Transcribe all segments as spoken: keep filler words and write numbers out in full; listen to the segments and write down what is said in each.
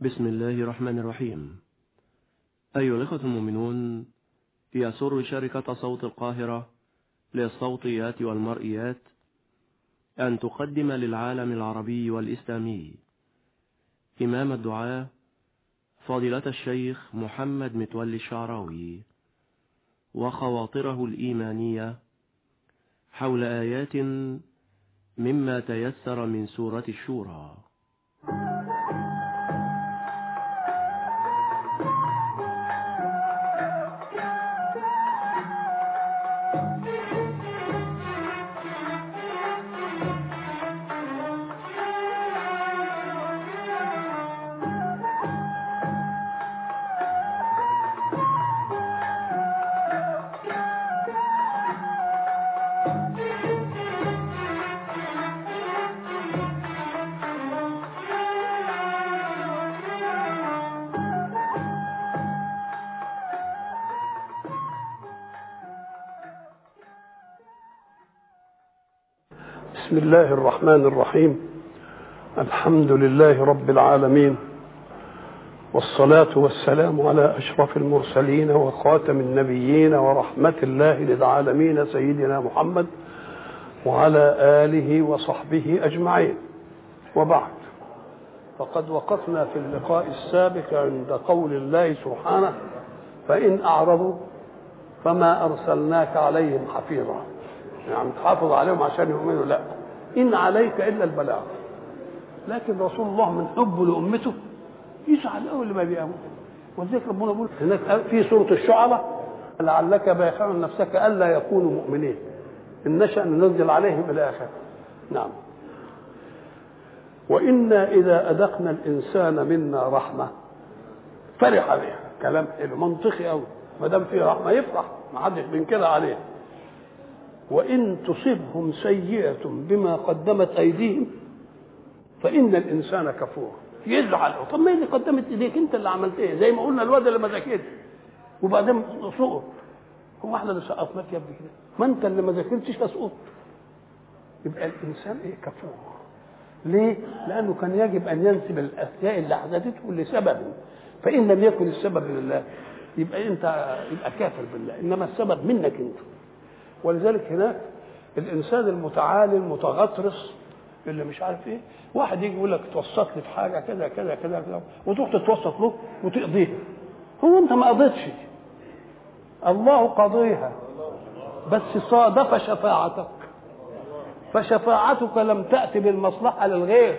بسم الله الرحمن الرحيم. أيها الأخوة المؤمنون، يسر شركة صوت القاهرة للصوتيات والمرئيات أن تقدم للعالم العربي والإسلامي إمام الدعاة فضيلة الشيخ محمد متولي الشعراوي وخواطره الإيمانية حول آيات مما تيسر من سورة الشورى. بسم الله الرحمن الرحيم. الحمد لله رب العالمين، والصلاة والسلام على أشرف المرسلين وخاتم النبيين ورحمة الله للعالمين سيدنا محمد وعلى آله وصحبه أجمعين، وبعد، فقد وقفنا في اللقاء السابق عند قول الله سبحانه: فإن أعرضوا فما أرسلناك عليهم حفيظا، يعني تحافظ عليهم عشان يؤمنوا، لا، إن عليك إلا البلاغ. لكن رسول الله من حبه لأمته يسعى الأول لما بيأمر، ولذلك ربنا يقول هناك في سورة الشعراء: لعلك باخع نفسك ألا يكونوا مؤمنين إن نشأ ننزل عليهم إلى آخره. نعم. وإنا إذا أذقنا الإنسان منا رحمة فرح بها، كلام حلو منطقي أوي، ما دام فيه رحمة يفرح، ما حدش بينكرها عليه. وإن تصبهم سيئة بما قدمت أيديهم فإن الإنسان كفور، يزعل. طب ما اللي قدمت إيديك؟ أنت اللي عملت إيه؟ زي ما قلنا الواد اللي ما ذاكرش وبعدين سقط، هو احنا اللي سقطناك يا ابني كده؟ ما أنت اللي ما ذاكرتش فسقط. يبقى الإنسان إيه؟ كفور. ليه؟ لأنه كان يجب أن ينسب الأشياء اللي حدثته لسبب، فإن لم يكن السبب لله يبقى أنت يبقى كافر بالله، إنما السبب منك أنت. ولذلك هناك الانسان المتعالي المتغطرس اللي مش عارف ايه، واحد يجي يقول لك توسط لي في حاجه كذا كذا كذا كذا، وتروح تتوسط له وتقضيها. هو انت ما قضيتش، الله قضيها، بس صادف شفاعتك، فشفاعتك لم تأتي بالمصلحه للغير،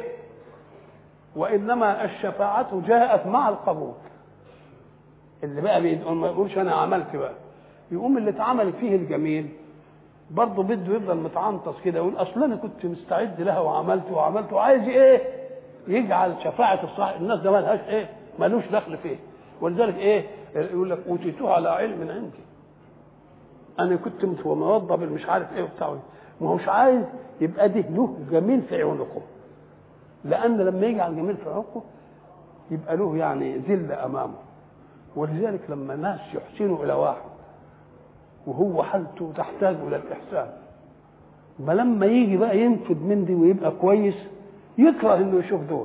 وانما الشفاعه جاءت مع القبول. اللي بقى ما يقولش انا عملت، بقى يقوم اللي اتعمل فيه الجميل برضه بده يفضل متعنطص كده، يقول اصل انا كنت مستعد لها وعملت وعملت وعايز ايه؟ يجعل شفاعه الصالح الناس ده مالهاش ايه؟ مالوش دخل فيه. ولذلك ايه؟ يقول لك اوتيتوه على علم عندي، انا كنت موظف مش عارف ايه وبتاع، ما هوش عايز يبقى ده له جميل في عيونكم، لان لما يجعل جميل في عيونكم يبقى له يعني ذل امامه. ولذلك لما ناس يحسنوا الى واحد وهو حالته تحتاج الى الاحسان، ما لما يجي بقى ينفذ من دي ويبقى كويس يكره انه يشوف دول،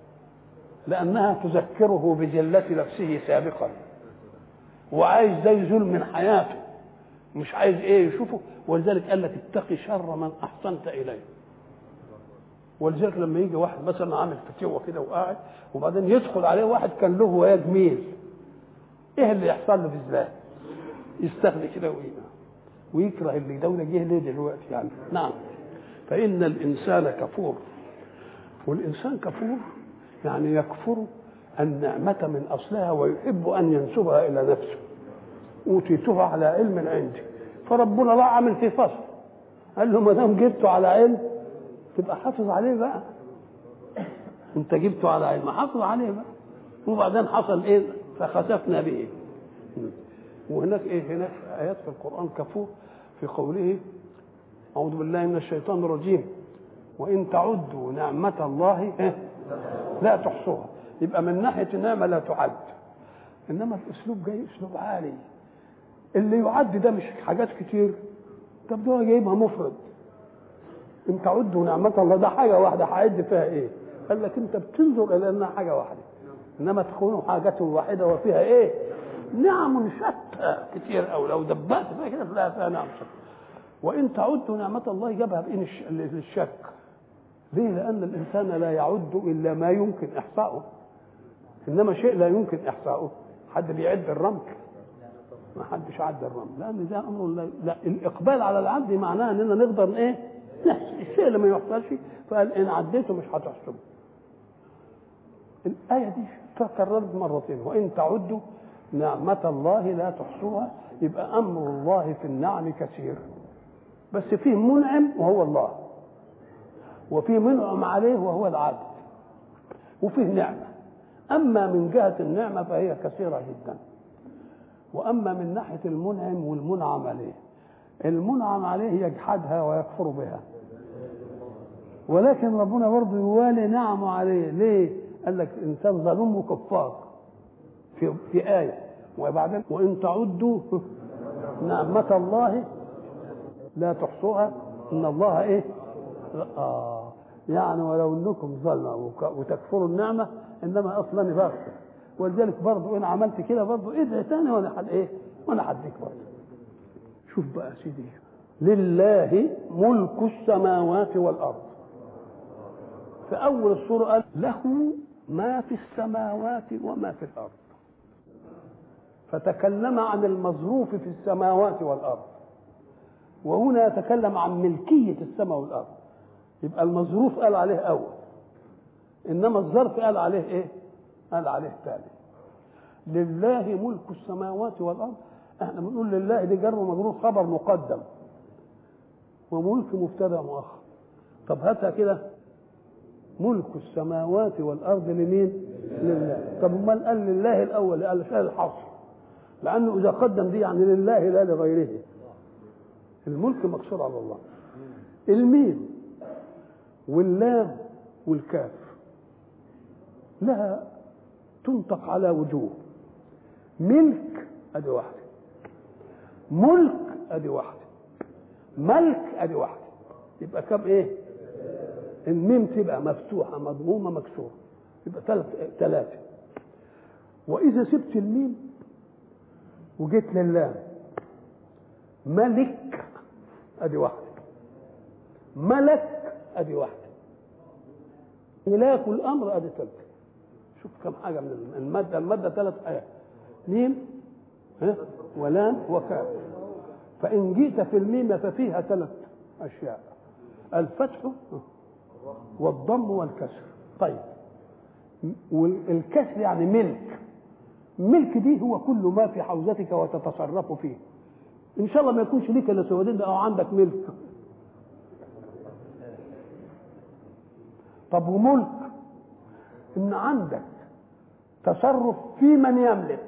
لانها تذكره بجلة نفسه سابقا، وعايز ده يزول من حياته، مش عايز ايه يشوفه. ولذلك قال لك اتقي شر من احسنت اليه. ولذلك لما يجي واحد مثلا عامل فتوه كده وقاعد، وبعدين يدخل عليه واحد كان له وياه جميل، ايه اللي يحصل له بالذات؟ يستغني كده ويكره اللي دولة جه ليه دلوقتي يعني. نعم. فإن الإنسان كفور، والإنسان كفور يعني يكفر النعمة من أصلها ويحب أن ينسبها إلى نفسه. أوتيتها على علم عندي، فربنا لا عامل في فصل، قال له ما دام جبته على علم تبقى حافظ عليه بقى، أنت جبته على علم حافظ عليه بقى. وبعدين حصل إيه؟ فخسفنا به. وهناك ايه؟ هناك ايات في القران كفور في قوله: اعوذ بالله من الشيطان الرجيم وان تعدوا نعمه الله لا تحصوها. يبقى من ناحيه النعمه لا تعد، انما الاسلوب جاي اسلوب عالي. اللي يعد ده مش حاجات كتير، طب ده جايبها مفرد. ان تعدوا نعمه الله ده حاجه واحده، هعد فيها ايه؟ قال لك انت بتنظر الى انها حاجه واحده، انما تكون حاجة واحدة وفيها ايه؟ نعم شتى كتير قوي، لو دبأت فيها كده تلاقي فيها نعم شتى. وان تعدوا نعمة الله جابها بإن للشك. ليه؟ لأن الإنسان لا يعد إلا ما يمكن إحصاؤه، إنما شيء لا يمكن إحصاؤه حد بيعد الرمل؟ ما حدش عد الرمل، لأن ده أمر لا, لا الإقبال على العد معناه إننا نقدر إيه؟ نحسب الشيء اللي ما يحصلش، فقال إن عديته مش هتحسبه. الآية دي تكررت مرتين، وإن تعدوا نعمة الله لا تحصوها. يبقى أمر الله في النعم كثير، بس فيه منعم وهو الله، وفيه منعم عليه وهو العبد، وفيه نعمة. أما من جهة النعمة فهي كثيرة جدا، وأما من ناحية المنعم والمنعم عليه، المنعم عليه يجحدها ويكفر بها، ولكن ربنا برضه يوالي نعمه عليه. ليه؟ قال لك إنسان ظلوم وكفار في في آية، وبعدين وإن تعدوا نعمة الله لا تحصوها إن الله إيه؟ آه يعني ولو إنكم ظلموا وتكفروا النعمة إنما أصلا بغفر. ولذلك برضه إن عملت كده برضه ادعي تاني وأنا حد إيه؟ وأنا حديك برضه. شوف بقى يا سيدي، لله ملك السماوات والأرض. في أول السورة قال له ما في السماوات وما في الأرض، فتكلم عن المظروف في السماوات والأرض، وهنا يتكلم عن ملكية السماء والأرض. يبقى المظروف قال عليه أول، إنما الظرف قال عليه إيه؟ قال عليه ثاني. لله ملك السماوات والأرض. احنا بنقول لله دي جر ومجرور خبر مقدم، وملك مبتدا مؤخر. طب هاتها كده، ملك السماوات والأرض لمين؟ لله. طب امال قال لله الأول؟ قال شيء الحصر، لأنه إذا قدم دي يعني لله لا لغيره. الملك مقصور على الله. الميم واللام والكاف لها تنطق على وجوه. ملك ادي واحده، ملك ادي واحده، ملك ادي واحده. يبقى كم ايه؟ الميم تبقى مفتوحه مضمومه مكسوره، يبقى ثلاث ثلاثه. واذا سبت الميم وجيت لله، ملك ادي واحده، ملك ادي واحده، ملاك الامر ادي ثلاثه. شوف كم حاجه من الماده. الماده ثلاث ايات، ميم ها ولام وكاف. فان جئت في الميم ففيها ثلاث اشياء، الفتح والضم والكسر. طيب والكسر يعني ملك. ملك دي هو كل ما في حوزتك وتتصرف فيه. ان شاء الله ما يكونش ليك الا سوادين او عندك ملك. طب وملك ان عندك تصرف في من يملك،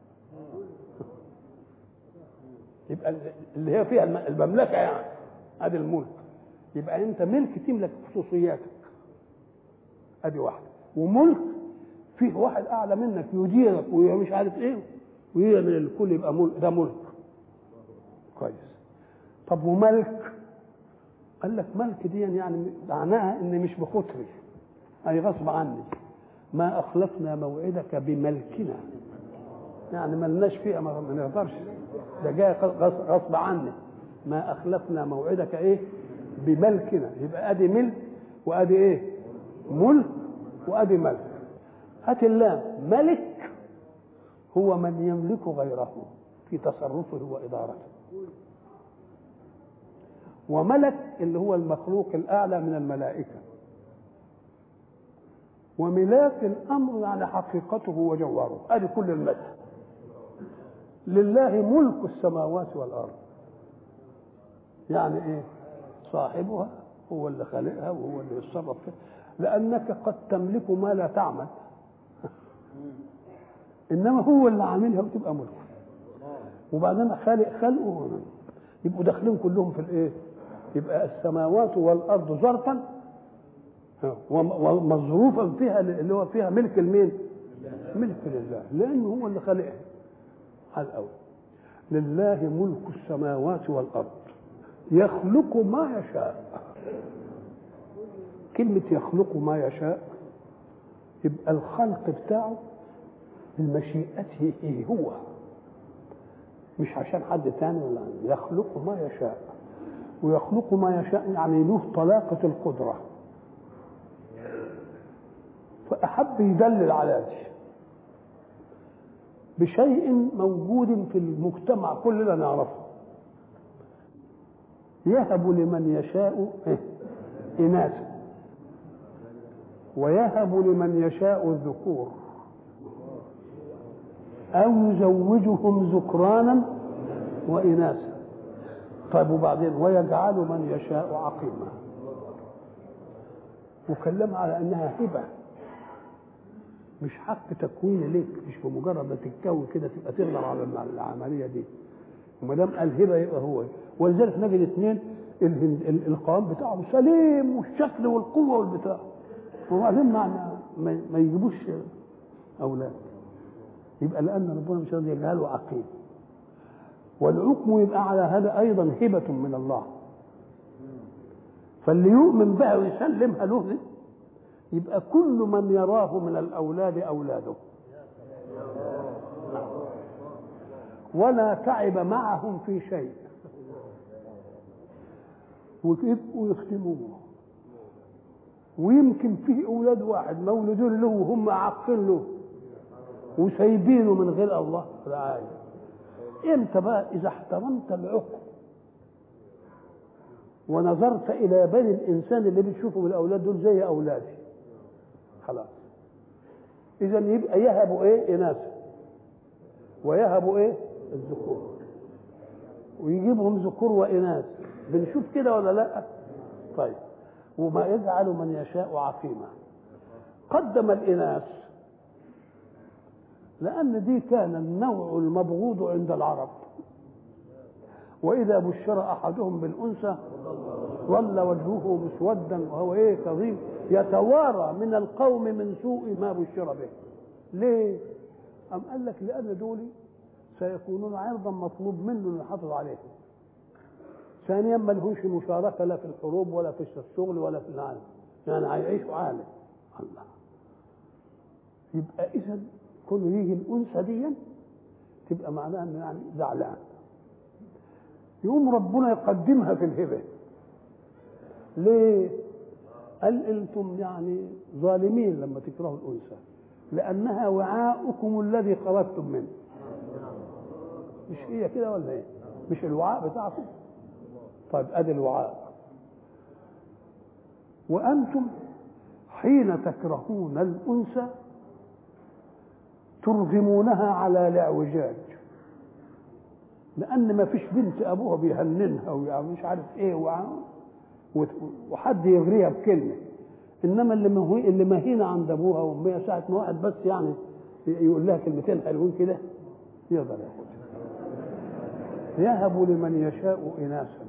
يبقى اللي هي فيها المملكه يعني ادي الملك. يبقى انت ملك تملك خصوصياتك ادي واحده. وملك فيه واحد اعلى منك يديرك ومش عارف ايه ويعمل الكل، يبقى ملك، ده ملك كويس. طب وملك قال لك ملك دي يعني معناها ان مش بخطري، اي غصب عني، ما اخلفنا موعدك بملكنا، يعني ما لناش فيها، ما نقدرش، ده جاي غصب عني. ما اخلفنا موعدك ايه؟ بملكنا. يبقى ادي ملك وادي ايه؟ ملك وادي ملك. هات اللام، ملك هو من يملك غيره في تصرفه وادارته، وملك اللي هو المخلوق الاعلى من الملائكه. وملاك الامر يعني حقيقته وجوهره. ادي كل المثل. لله ملك السماوات والارض، يعني ايه؟ صاحبها هو اللي خالقها وهو اللي يتصرف فيها، لانك قد تملك ما لا تعمل انما هو اللي عاملها وتبقى ملكه. وبعدين خالق خلقه، يبقوا داخلين كلهم في الايه؟ يبقى السماوات والارض ظرفا ومظروفا فيها اللي هو فيها ملك المين؟ ملك لله، لانه هو اللي خلقها. على الاول لله ملك السماوات والارض يخلق ما يشاء. كلمه يخلق ما يشاء يبقى الخلق بتاعه المشيئته ايه هو، مش عشان حد تاني ولا يخلق ما يشاء. ويخلق ما يشاء يعني له طلاقة القدرة، فأحب يدلل على دي بشيء موجود في المجتمع كلنا نعرفه. يهب لمن يشاء إناثا ويهب لمن يشاء الذكور أو يزوجهم ذكرانا وإناثا. طيب وبعدين ويجعل من يشاء عقيما، وكلم على أنها هبة مش حق تكوين ليك، مش بمجرد ما تتكون كده تبقى تقدر على العملية دي. وما دام قال هبة يبقى هو. ولذلك نجد اثنين القوام بتاعهم سليم والشكل والقوة والبتاع، وبعدين ما ما يجيبوش أولاد، يبقى لأن ربنا مش راضي يجعله عقيم. والعقم يبقى على هذا أيضا هبة من الله، فاللي يؤمن بها ويسلمها له يبقى كل من يراه من الأولاد أولاده، ولا تعب معهم في شيء، ويبقوا يختموه. ويمكن فيه أولاد واحد مولودين له وهم عاقين له وسايبينه من غير الله رعاية. امتى بقى؟ إذا احترمت العقل ونظرت إلى بني الإنسان اللي بتشوفه بالأولاد دول زي أولادي، خلاص. إذا يبقى يهبوا إيه؟ إناثا ويهبوا إيه؟ الذكور، ويجيبهم ذكور وإناث. بنشوف كده ولا لا؟ طيب. وما يجعل من يشاء عقيما. قدم الإناث لأن دي كان النوع المبغوض عند العرب، وإذا بشر أحدهم بالأنثى ظل وجهه مسودا وهو إيه كظيم يتوارى من القوم من سوء ما بشر به. ليه؟ أم قال لك لأن دول سيكونون عرضا مطلوب منه أن يحافظ عليهم. ثانيا ما لهوش مشاركة لا في الحروب ولا في الشغل ولا في العالم، يعني هيعيشوا عالم. الله. يبقى إذا كونه يجي الأنثى دي تبقى معناها إنه يعني زعلان، يقوم ربنا يقدمها في الهبة. ليه؟ قال أنتم يعني ظالمين لما تكرهوا الأنثى لأنها وعاؤكم الذي خرجتم منه. مش هي كده ولا ايه؟ مش الوعاء بتاعكم؟ طيب ادي الوعاء. وانتم حين تكرهون الانثى ترغمونها على الاعوجاج، لان ما فيش بنت ابوها بيهننها ومش عارف ايه وحد يغريها بكلمه. انما اللي مهي... اللي مهينه عند ابوها وامها ساعه ما واحد بس يعني يقول لها كلمتين حلوين كده يقدر ياخدها. يهب لمن يشاء اناثا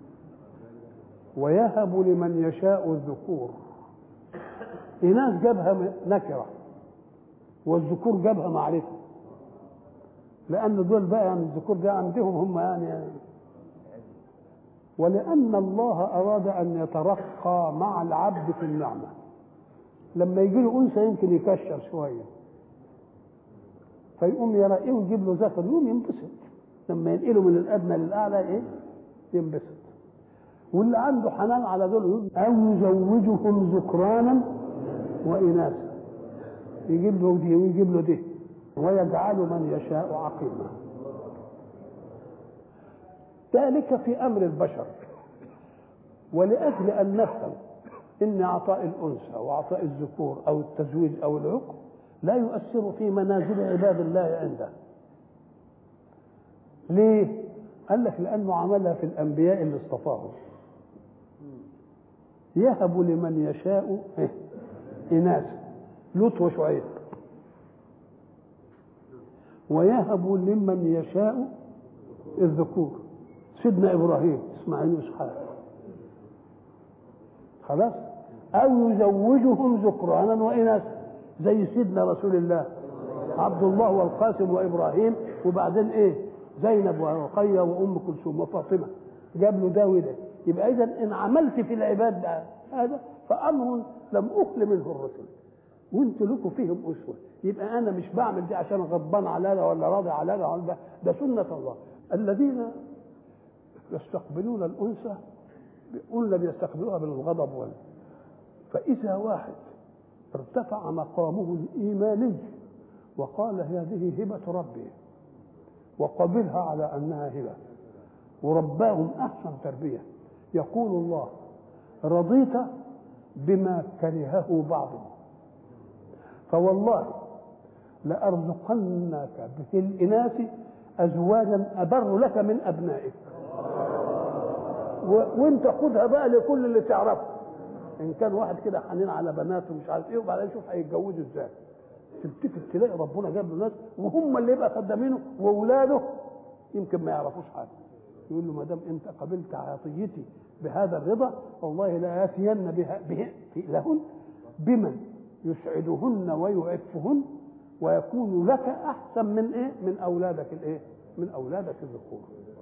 ويهب لمن يشاء الذكور. اناث جابها نكره والذكور جابها معرفه، لان دول بقى يعني الذكور ده عندهم هم يعني, يعني ولان الله اراد ان يترقى مع العبد في النعمه. لما يجي له انثى يمكن يكشر شويه فيقوم يرى ايه ويجيب له ذكر يقوم ينبسط. لما ينقله من الادنى للاعلى ايه ينبسط. واللي عنده حنان على دول او يزوجهم ذكرانا واناثا، يجيب له دي ويجيب له دي. ويجعل من يشاء عقيما. ذلك في امر البشر. ولاجل ان نفهم ان اعطاء الانثى واعطاء الذكور او التزويج او العقم لا يؤثر في منازل عباد الله عنده. ليه؟ قال لك لانه عملها في الانبياء اللي اصطفاهم. يهب لمن يشاء اناثا، لوط وشعيب، ويهب لمن يشاء الذكور، سيدنا ابراهيم اسماعيل واسحاق. خلاص. او يزوجهم ذكرانا واناثا زي سيدنا رسول الله عبد الله والقاسم وابراهيم، وبعدين ايه زينب ورقيه وام كلثوم وفاطمه، جاب له ده وده. يبقى اذا ان عملت في العباد هذا فامر لم اخل منه الرسل. وانتوا لكم فيهم اسوه، يبقى انا مش بعمل دي عشان غضبان على ده ولا راضي على ده ولا ده، ده سنه الله. الذين يستقبلون الانثى قلنا بيستقبلوها بالغضب ولا، فاذا واحد ارتفع مقامه الايماني وقال هذه هبه ربي وقبلها على انها هبه ورباهم احسن تربيه، يقول الله رضيت بما كرهه بعضهم فوالله لأرزقنك في الإناث أزواجا أبر لك من أبنائك. وانت خدها بقى لكل اللي تعرفه، إن كان واحد كده حنين على بناته مش عارف إيه وبعدين يشوف هيتجوزوا إزاي، تلتفت تلاقي ربنا جاب له ناس وهم اللي يبقى خدامينه وأولاده يمكن ما يعرفوش حاجة. يقول له ما دام أنت قبلت عطيتي بهذا الرضا والله لا يأتين بها به لهن بمن يسعدهن ويعفهن ويكون لك احسن من ايه؟ من اولادك الايه؟ من اولادك الذكور.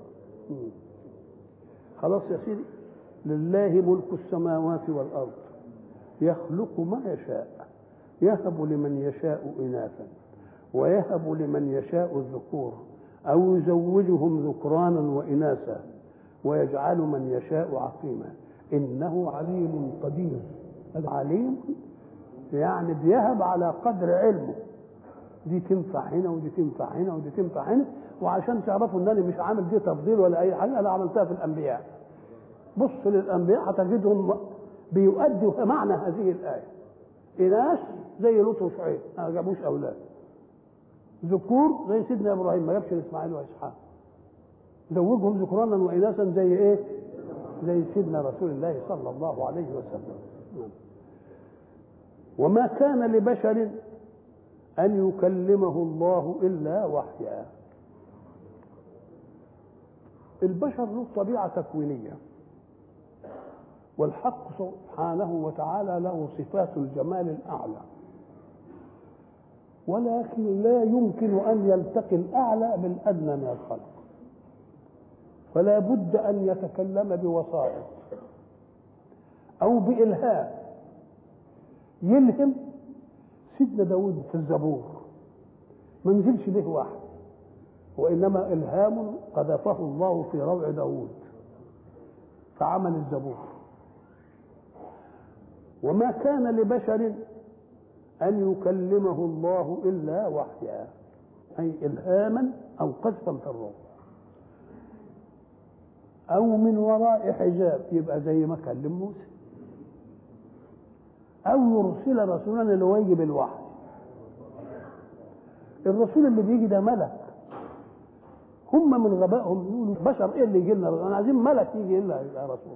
خلاص يا سيدي، لله ملك السماوات والارض يخلق ما يشاء يهب لمن يشاء اناثا ويهب لمن يشاء الذكور او يزوجهم ذكرانا واناثا ويجعل من يشاء عقيما انه عليم قدير. العليم يعني بيهب على قدر علمه، دي تنفع هنا ودي تنفع هنا ودي تنفع هنا، وعشان تعرفوا ان انا مش عامل دي تفضيل ولا اي حاجه، انا عملتها في الانبياء. بص للانبياء هتجدهم بيؤدوا معنى هذه الايه. اناث زي لوط وشعيب ما جابوش اولاد، ذكور زي سيدنا ابراهيم ما جابش اسماعيل واسحاق، زوجهم ذكرانا واناثا زي ايه؟ زي سيدنا رسول الله صلى الله عليه وسلم. وما كان لبشر أن يكلمه الله إلا وحيا. البشر له طبيعة تكوينية، والحق سبحانه وتعالى له صفات الجمال الأعلى، ولكن لا يمكن أن يلتقي الأعلى بالأدنى من الخلق، فلا بد أن يتكلم بوسائط أو بإلهام يلهم. سيدنا داود في الزبور ما نزلش به واحد، وإنما إلهام قذفه الله في روع داود فعمل الزبور. وما كان لبشر أن يكلمه الله إلا وحيا، أي إلهاما أو قذفا في الروح، أو من وراء حجاب يبقى زي ما كلم موسى، أو يرسل رسولا اللي هو يجي بالوحي. الرسول اللي بيجي ده ملك، هم من غبائهم يقولوا بشر ايه اللي يجي لنا؟ انا عايزين ملك يجي لنا يبقى رسول،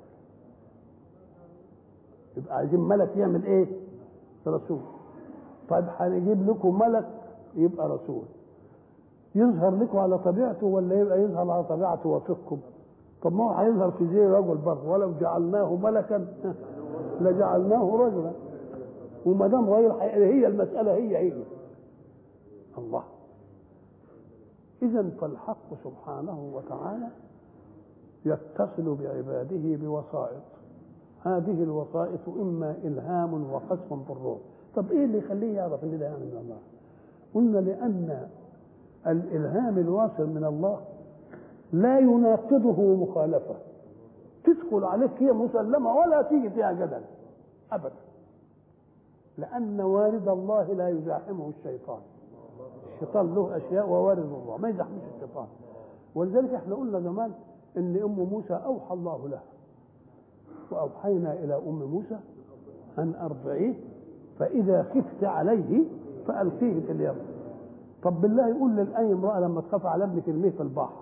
يبقى عايزين ملك يعمل ايه؟ رسول. طيب هنجيب لكم ملك يبقى رسول يظهر لكم على طبيعته ولا يبقى يظهر على طبيعته وفقكم؟ طب ما هو هيظهر في زي رجل برضه، ولو جعلناه ملكا لجعلناه رجلا، وما دام غير هي المسألة هي هي الله. إذن فالحق سبحانه وتعالى يتصل بعباده بوسائط، هذه الوسائط إما إلهام وقذف في الروح. طب إيه اللي يخليه يعرف إن ده يعني من الله؟ قلنا لأن الإلهام الواصل من الله لا يناقضه مخالفة، تدخل عليك هي مسلمة ولا تيجي فيها جدل أبدا، لأن وارد الله لا يزاحمه الشيطان. الشيطان له أشياء ووارد الله ما يزاحمش الشيطان. ولذلك احنا قلنا زمان إن أم موسى أوحى الله لها، وأوحينا إلى أم موسى أن أرضعيه فإذا خفت عليه فألقيه في اليم. طب بالله يقول لأي امرأة لما تخاف على ابنك ارميه في البحر،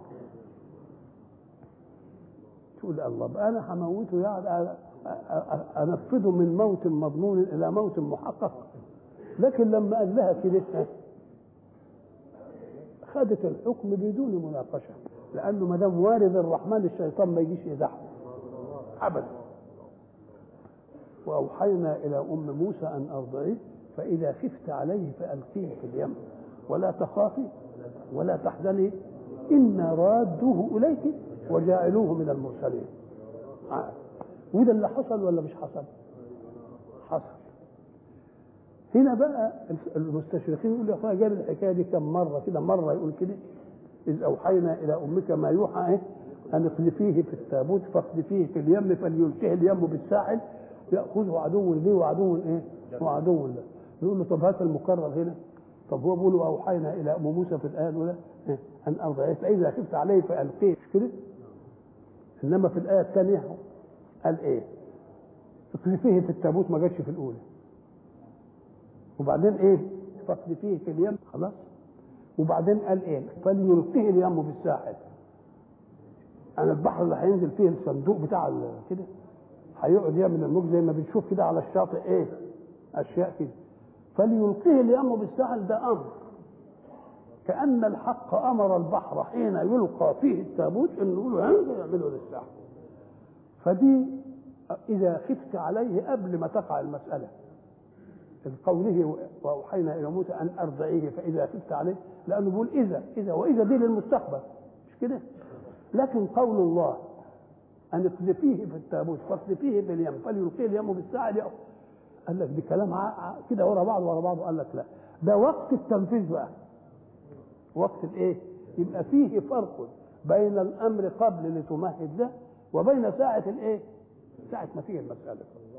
تقول الله بقى أنا هموته يعني أنفذه من موت مظنون إلى موت محقق. لكن لما قال لها كده خدت الحكم بدون مناقشة، لأنه ما دام وارد الرحمن الشيطان ما يجيش يزحف أبدا. وأوحينا إلى أم موسى أن أرضعيه فإذا خفت عليه فألقيه في اليم ولا تخافي ولا تحزني إنا رادوه إليك وجاعلوه من المرسلين. آه. وده اللي حصل ولا مش حصل؟ حصل. هنا بقى المستشرقين يقول يا اخويا جاب الحكايه دي كم مره كده، مره يقول كده اذ اوحينا الى امك ما يوحى ايه ان اقذفيه في التابوت فاقذفيه في اليم فليلقه اليم بالساحل ياخذه عدو لي وعدو ايه وعدو له. نقول له طب هات المكرر هنا. طب هو بيقول اوحينا الى ام موسى في الايه الاولى ان ارضعيه فاذا خفت عليه فالقيه، مش كده؟ انما في الايه الثانيه قال ايه؟ اقذفيه في التابوت، ما جاتش في الاولى. وبعدين ايه؟ فاقذفيه في اليم، خلاص. وبعدين قال ايه؟ فليلقيه اليم بالساحل. انا البحر اللي هينزل فيه الصندوق بتاع كده هيقعد يعمل الموج زي ما بنشوف كده على الشاطئ ايه؟ اشياء كده. فليلقيه اليم بالساحل ده امر، كأن الحق امر البحر حين يلقى فيه التابوت انه يقول له انزل يعمله للساحل. فدي اذا خفت عليه قبل ما تقع المساله، قوله واوحينا الى موسى ان ارضعيه فاذا خفت عليه، لانه بيقول اذا اذا واذا دي للمستقبل، مش كده؟ لكن قول الله ان اقذفيه في التابوت فاقذفيه في اليم فليلقيه اليم بالساحل، قال لك دي كلام كده ورا بعض ورا بعض. قال لك لا، ده وقت التنفيذ بقى، وقت الايه؟ يبقى فيه فرق بين الامر قبل لتمهد له وبين ساعه الايه؟ ساعه ما فيه المساله.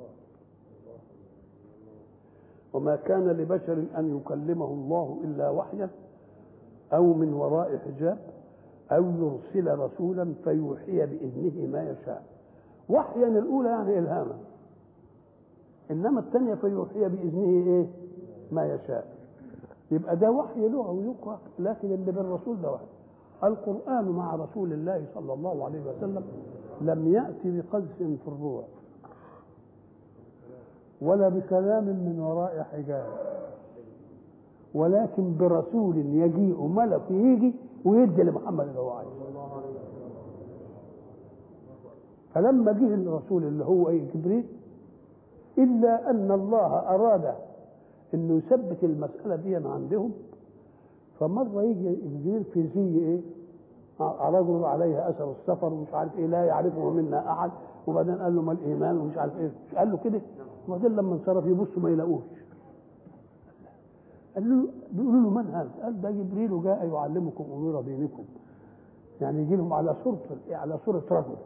وما كان لبشر ان يكلمه الله الا وحيا او من وراء حجاب او يرسل رسولا فيوحي باذنه ما يشاء. وحيا الاولى يعني الهاما، انما الثانيه فيوحي باذنه ايه؟ ما يشاء. يبقى ده وحي لغوي يقرا، لكن اللي بالرسول ده وحي. القران مع رسول الله صلى الله عليه وسلم لم ياتي بقذف في الروح ولا بكلام من وراء حجاب، ولكن برسول يجيء ملك يجي ويدي لمحمد اللي هو عايزه. فلما جه الرسول اللي هو ايه؟ جبريل، الا ان الله اراد انه يثبت المساله دي عندهم. فمره يجي جبريل في زي ايه؟ رجل عليه اثر السفر ومش عارف ايه لا يعرفه منا احد، وبعدين قال له ما الايمان ومش عارف ايه، مش قال له كده؟ وبعدين لما انصرف يبصوا ما يلاقوش. قال له بيقولوا له من هذا؟ قال ده جبريل وجاء يعلمكم امور دينكم. يعني يجي لهم على صوره على صوره رجل.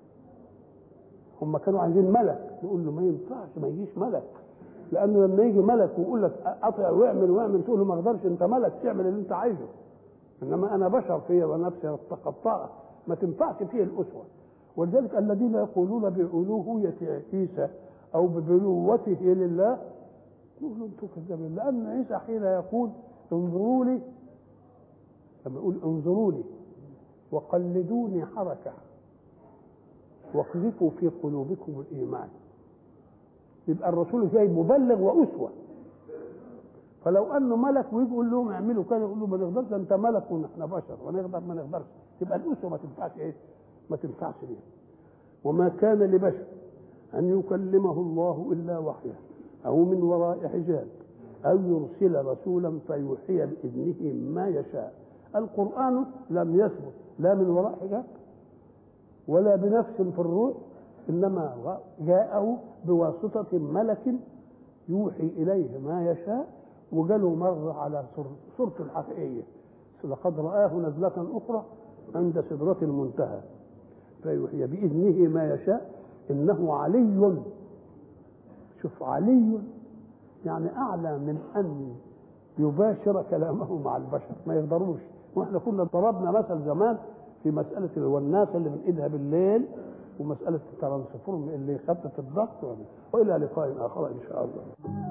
هم كانوا عايزين ملك، يقول له ما ينفعش ما يجيش ملك، لانه لما يجي ملك ويقول لك اطيع واعمل واعمل تقول له ما اقدرش، انت ملك تعمل اللي انت عايزه، انما انا بشر فيا ونفسي تقطعت، ما تنفعش فيه الاسوه. ولذلك الذين يقولون بألوهية عيسى او ببلوته لله يقولوا انتم كذابين، لان عيسى حين يقول انظروا لي، لما يقول انظروا لي وقلدوني حركه واقذفوا في قلوبكم الايمان، يبقى الرسول جاي مبلغ واسوه. فلو انه ملك ويجي يقول لهم اعملوا كذا يقول له ما نقدرش، انت ملك ونحن بشر ونقدر ما نقدرش، تبقى الاسوه ما تنفعش ايه؟ ما تنفعش ليه. وما كان لبشر ان يكلمه الله الا وحيا او من وراء حجاب او يرسل رسولا فيوحي باذنه ما يشاء. القران لم يثبت لا من وراء حجاب ولا بنفس في الروح، انما جاءه بواسطه ملك يوحي اليه ما يشاء، وجاله مره على صورته الحقيقيه. لقد رآه نزلة أخرى عند سدرة المنتهى فيوحي بإذنه ما يشاء إنه علي. شوف علي يعني أعلى من أن يباشر كلامه مع البشر، ما يقدروش. واحنا كنا ضربنا مثل زمان في مسألة الوناسة اللي من إيدها بالليل ومسألة الترانسفورم اللي خفت الضغط. وإلى لقاء آخر إن شاء الله.